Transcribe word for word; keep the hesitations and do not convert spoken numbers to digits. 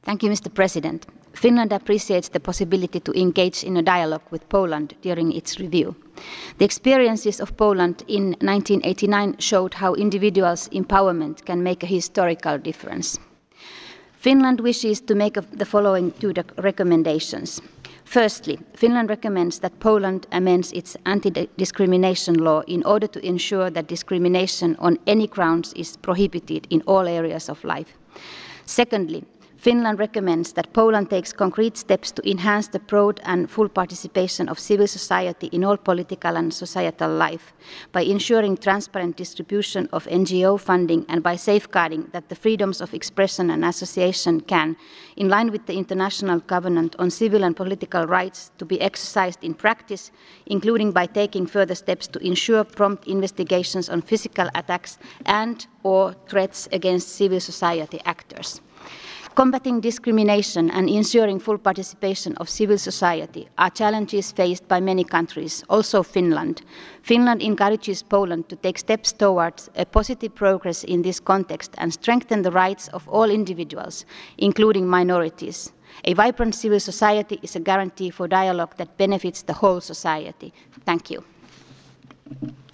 Thank you, Mister President. Finland appreciates the possibility to engage in a dialogue with Poland during its review. The experiences of Poland in nineteen eighty-nine showed how individuals' empowerment can make a historical difference. Finland wishes to make the following two recommendations. Firstly, Finland recommends that Poland amends its anti-discrimination law in order to ensure that discrimination on any grounds is prohibited in all areas of life. Secondly, Finland recommends that Poland takes concrete steps to enhance the broad and full participation of civil society in all political and societal life by ensuring transparent distribution of N G O funding and by safeguarding that the freedoms of expression and association can, in line with the International Covenant on Civil and Political Rights, to be exercised in practice, including by taking further steps to ensure prompt investigations on physical attacks and or threats against civil society actors. Combating discrimination and ensuring full participation of civil society are challenges faced by many countries, also Finland. Finland encourages Poland to take steps towards a positive progress in this context and strengthen the rights of all individuals, including minorities. A vibrant civil society is a guarantee for dialogue that benefits the whole society. Thank you.